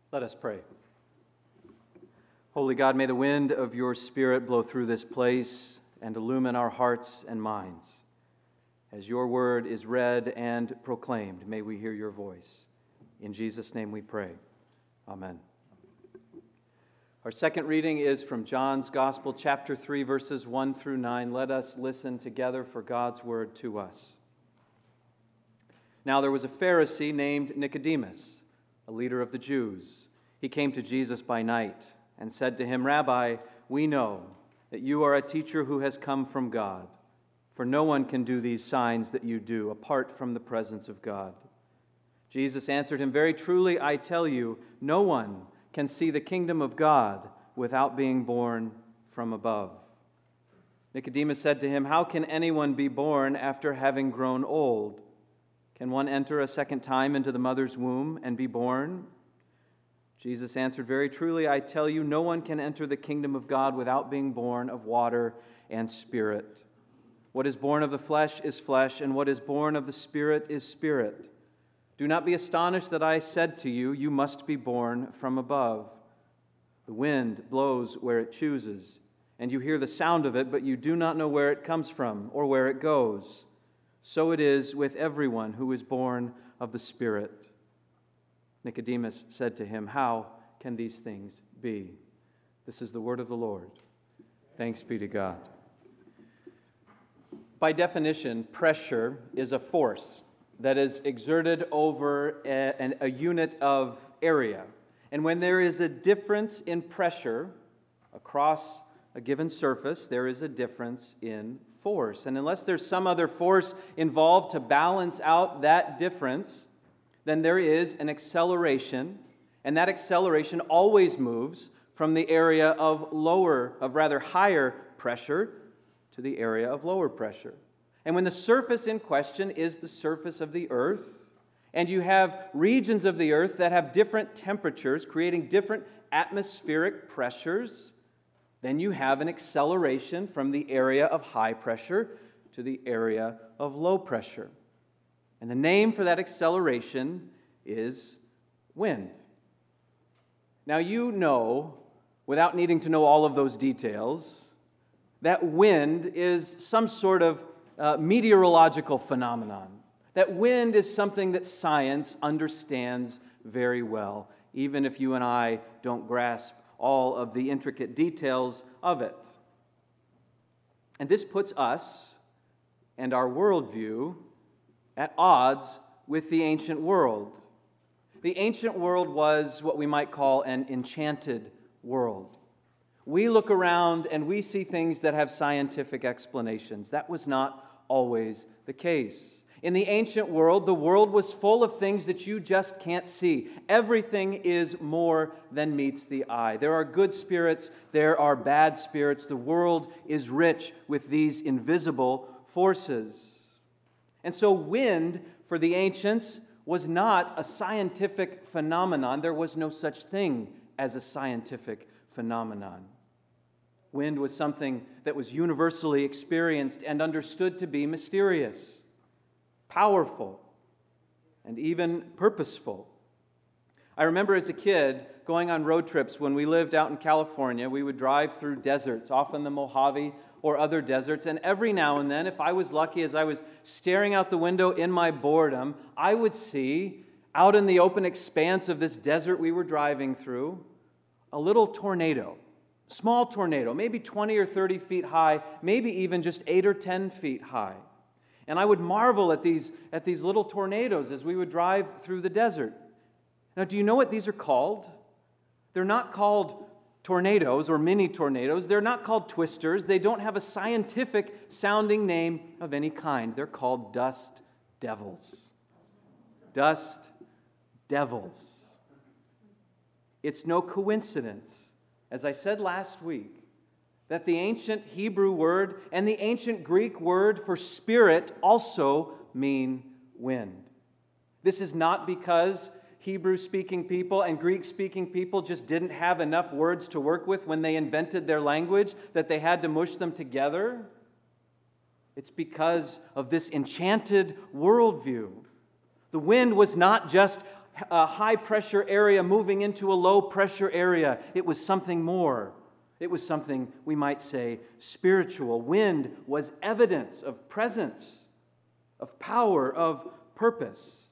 Let us pray. Holy God, may the wind of your Spirit blow through this place and illumine our hearts and minds. As your word is read and proclaimed, may we hear your voice. In Jesus' name we pray. Amen. Our second reading is from John's Gospel, chapter 3, verses 1 through 9. Let us listen together for God's word to us. Now there was a Pharisee named Nicodemus, a leader of the Jews. He came to Jesus by night and said to him, "Rabbi, we know that you are a teacher who has come from God, for no one can do these signs that you do apart from the presence of God." Jesus answered him, "Very truly, I tell you, no one can see the kingdom of God without being born from above." Nicodemus said to him, "How can anyone be born after having grown old? Can one enter a second time into the mother's womb and be born?" Jesus answered, "Very truly, I tell you, no one can enter the kingdom of God without being born of water and Spirit. What is born of the flesh is flesh, and what is born of the Spirit is spirit. Do not be astonished that I said to you, you must be born from above. The wind blows where it chooses, and you hear the sound of it, but you do not know where it comes from or where it goes. So it is with everyone who is born of the Spirit." Nicodemus said to him, "How can these things be?" This is the word of the Lord. Thanks be to God. By definition, pressure is a force that is exerted over a unit of area. And when there is a difference in pressure across a given surface, there is a difference in force. And unless there's some other force involved to balance out that difference, then there is an acceleration, and that acceleration always moves from the area of higher pressure to the area of lower pressure. And when the surface in question is the surface of the earth, and you have regions of the earth that have different temperatures, creating different atmospheric pressures, then you have an acceleration from the area of high pressure to the area of low pressure. And the name for that acceleration is wind. Now you know, without needing to know all of those details, that wind is some sort of meteorological phenomenon. That wind is something that science understands very well, even if you and I don't grasp all of the intricate details of it. And this puts us and our worldview at odds with the ancient world. The ancient world was what we might call an enchanted world. We look around and we see things that have scientific explanations. That was not always the case. In the ancient world, the world was full of things that you just can't see. Everything is more than meets the eye. There are good spirits, there are bad spirits. The world is rich with these invisible forces. And so wind, for the ancients, was not a scientific phenomenon. There was no such thing as a scientific phenomenon. Wind was something that was universally experienced and understood to be mysterious, powerful, and even purposeful. I remember as a kid going on road trips when we lived out in California. We would drive through deserts, often the Mojave or other deserts, and every now and then, if I was lucky, as I was staring out the window in my boredom, I would see out in the open expanse of this desert we were driving through a little tornado, small tornado, maybe 20 or 30 feet high, maybe even just 8 or 10 feet high. And I would marvel at these little tornadoes as we would drive through the desert. Now, do you know what these are called? They're not called tornadoes or mini tornadoes. They're not called twisters. They don't have a scientific sounding name of any kind. They're called dust devils. Dust devils. It's no coincidence, as I said last week, that the ancient Hebrew word and the ancient Greek word for spirit also mean wind. This is not because Hebrew-speaking people and Greek-speaking people just didn't have enough words to work with when they invented their language, that they had to mush them together. It's because of this enchanted worldview. The wind was not just a high-pressure area moving into a low-pressure area. It was something more. It was something, we might say, spiritual. Wind was evidence of presence, of power, of purpose.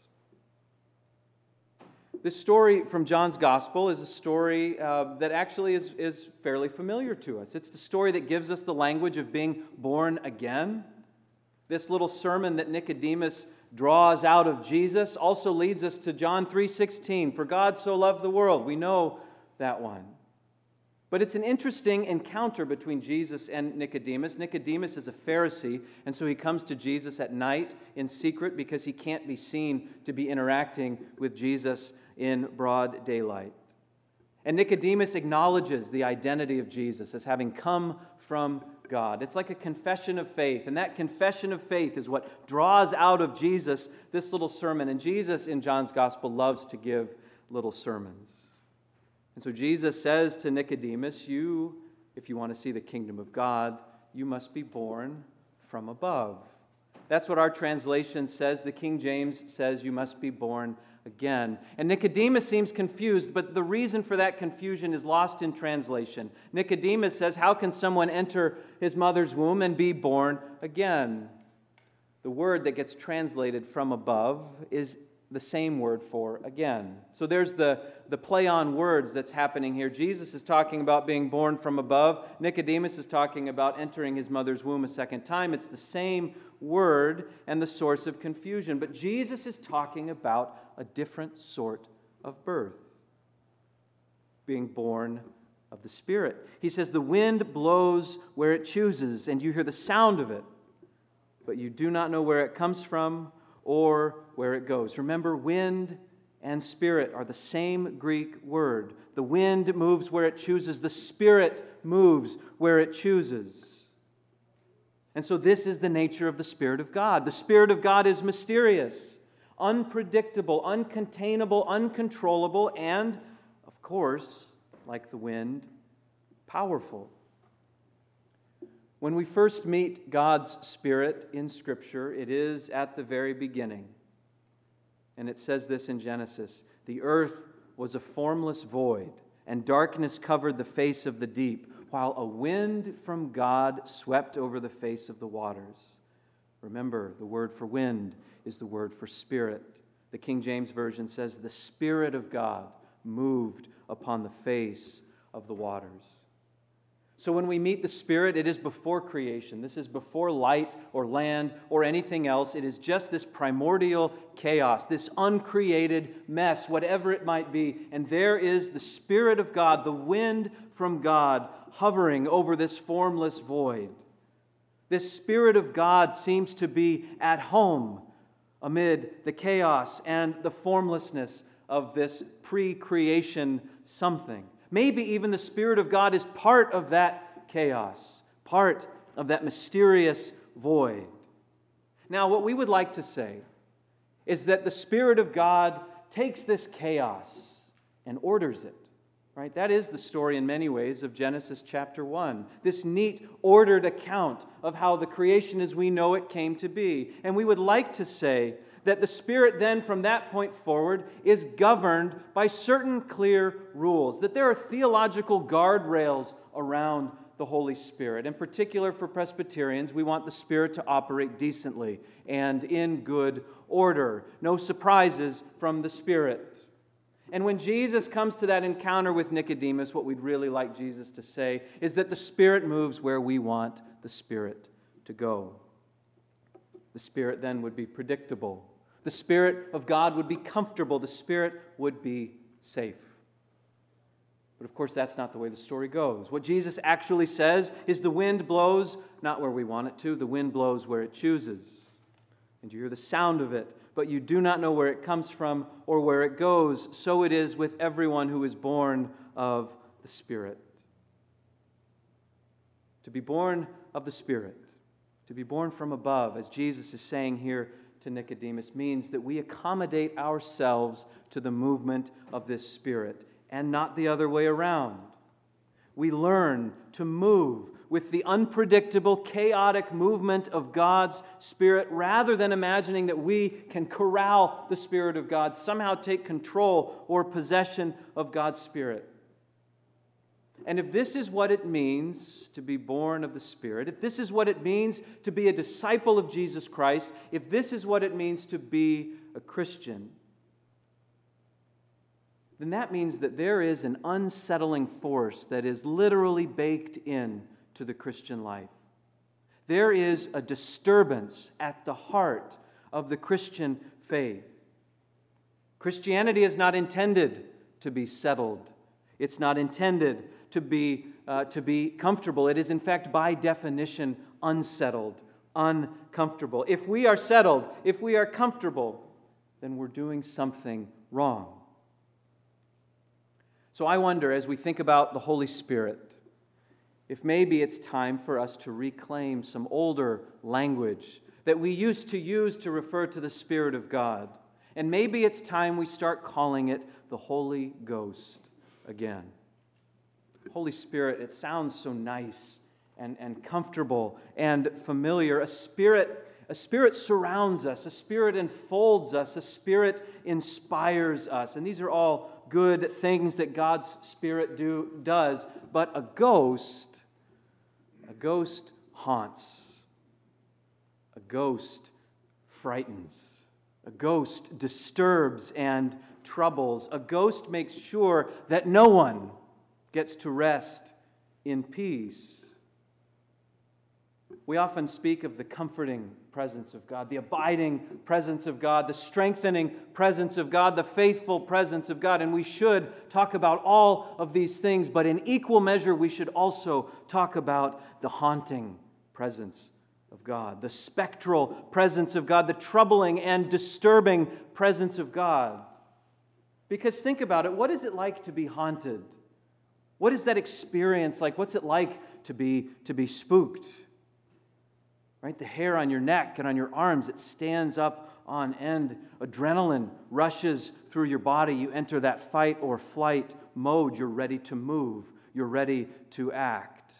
This story from John's Gospel is a story that actually is fairly familiar to us. It's the story that gives us the language of being born again. This little sermon that Nicodemus draws out of Jesus also leads us to John 3:16. For God so loved the world. We know that one. But it's an interesting encounter between Jesus and Nicodemus. Nicodemus is a Pharisee, and so he comes to Jesus at night in secret because he can't be seen to be interacting with Jesus in broad daylight. And Nicodemus acknowledges the identity of Jesus as having come from God. It's like a confession of faith, and that confession of faith is what draws out of Jesus this little sermon. And Jesus in John's Gospel loves to give little sermons. And so Jesus says to Nicodemus, if you want to see the kingdom of God, you must be born from above. That's what our translation says. The King James says you must be born again. And Nicodemus seems confused, but the reason for that confusion is lost in translation. Nicodemus says, how can someone enter his mother's womb and be born again? The word that gets translated from above is the same word for again. So there's the play on words that's happening here. Jesus is talking about being born from above. Nicodemus is talking about entering his mother's womb a second time. It's the same word and the source of confusion. But Jesus is talking about a different sort of birth. Being born of the Spirit. He says the wind blows where it chooses, and you hear the sound of it, but you do not know where it comes from or where it goes. Remember, wind and spirit are the same Greek word. The wind moves where it chooses. The Spirit moves where it chooses. And so this is the nature of the Spirit of God. The Spirit of God is mysterious, unpredictable, uncontainable, uncontrollable, and, of course, like the wind, powerful. When we first meet God's Spirit in Scripture, it is at the very beginning. And it says this in Genesis, the earth was a formless void, and darkness covered the face of the deep, while a wind from God swept over the face of the waters. Remember, the word for wind is the word for spirit. The King James Version says, the Spirit of God moved upon the face of the waters. So when we meet the Spirit, it is before creation. This is before light or land or anything else. It is just this primordial chaos, this uncreated mess, whatever it might be. And there is the Spirit of God, the wind from God, hovering over this formless void. This Spirit of God seems to be at home amid the chaos and the formlessness of this pre-creation something. Maybe even the Spirit of God is part of that chaos, part of that mysterious void. Now, what we would like to say is that the Spirit of God takes this chaos and orders it, right? That is the story in many ways of Genesis chapter 1, this neat, ordered account of how the creation as we know it came to be. And we would like to say that the Spirit then from that point forward is governed by certain clear rules, that there are theological guardrails around the Holy Spirit. In particular for Presbyterians, we want the Spirit to operate decently and in good order. No surprises from the Spirit. And when Jesus comes to that encounter with Nicodemus, what we'd really like Jesus to say is that the Spirit moves where we want the Spirit to go. The Spirit then would be predictable. The Spirit of God would be comfortable. The Spirit would be safe. But of course, that's not the way the story goes. What Jesus actually says is the wind blows not where we want it to, the wind blows where it chooses. And you hear the sound of it, but you do not know where it comes from or where it goes. So it is with everyone who is born of the Spirit. To be born of the Spirit, to be born from above, as Jesus is saying here to Nicodemus, means that we accommodate ourselves to the movement of this Spirit and not the other way around. we learn to move with the unpredictable, chaotic movement of God's Spirit rather than imagining that we can corral the Spirit of God, somehow take control or possession of God's Spirit. And if this is what it means to be born of the Spirit, if this is what it means to be a disciple of Jesus Christ, if this is what it means to be a Christian, then that means that there is an unsettling force that is literally baked in to the Christian life. There is a disturbance at the heart of the Christian faith. Christianity is not intended to be settled. It's not intended to be comfortable. It is, in fact, by definition, unsettled, uncomfortable. If we are settled, if we are comfortable, then we're doing something wrong. So I wonder, as we think about the Holy Spirit, if maybe it's time for us to reclaim some older language that we used to use to refer to the Spirit of God. And maybe it's time we start calling it the Holy Ghost again. Holy Spirit, it sounds so nice and comfortable and familiar. A spirit surrounds us. A Spirit enfolds us. A Spirit inspires us. And these are all good things that God's Spirit does. But a ghost haunts. A ghost frightens. A ghost disturbs and troubles. A ghost makes sure that no one gets to rest in peace. We often speak of the comforting presence of God, the abiding presence of God, the strengthening presence of God, the faithful presence of God. And we should talk about all of these things, but in equal measure, we should also talk about the haunting presence of God, the spectral presence of God, the troubling and disturbing presence of God. Because think about it, what is it like to be haunted? What is that experience like? What's it like to be spooked? Right? The hair on your neck and on your arms, it stands up on end. Adrenaline rushes through your body. You enter that fight or flight mode. You're ready to move. You're ready to act.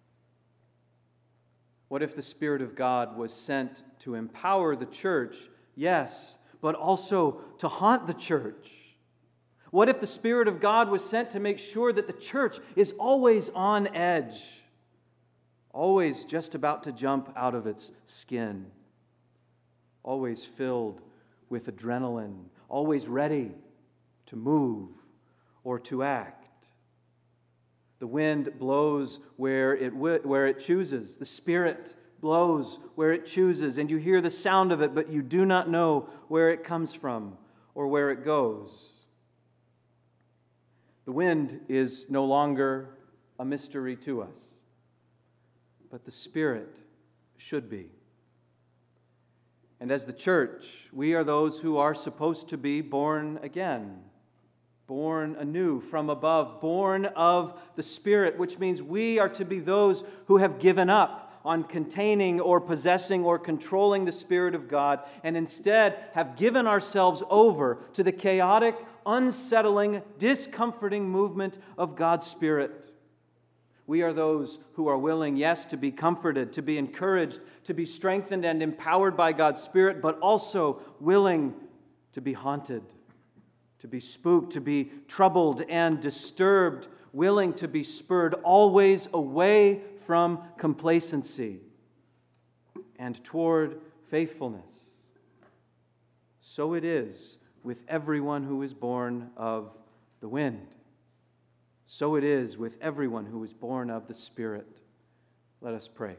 What if the Spirit of God was sent to empower the church? Yes, but also to haunt the church. What if the Spirit of God was sent to make sure that the church is always on edge? Always just about to jump out of its skin, always filled with adrenaline, always ready to move or to act. The wind blows where it chooses. The Spirit blows where it chooses, and you hear the sound of it, but you do not know where it comes from or where it goes. The wind is no longer a mystery to us. But the Spirit should be. And as the church, we are those who are supposed to be born again, born anew from above, born of the Spirit, which means we are to be those who have given up on containing or possessing or controlling the Spirit of God and instead have given ourselves over to the chaotic, unsettling, discomforting movement of God's Spirit. We are those who are willing, yes, to be comforted, to be encouraged, to be strengthened and empowered by God's Spirit, but also willing to be haunted, to be spooked, to be troubled and disturbed, willing to be spurred always away from complacency and toward faithfulness. So it is with everyone who is born of the wind. So it is with everyone who is born of the Spirit. Let us pray.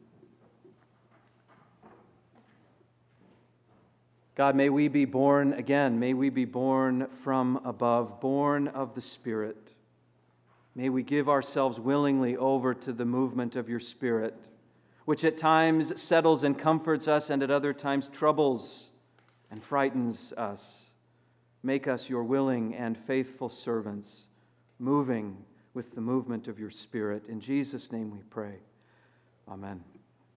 God, may we be born again. May we be born from above, born of the Spirit. May we give ourselves willingly over to the movement of your Spirit, which at times settles and comforts us and at other times troubles and frightens us. Make us your willing and faithful servants, moving with the movement of your Spirit. In Jesus' name we pray. Amen.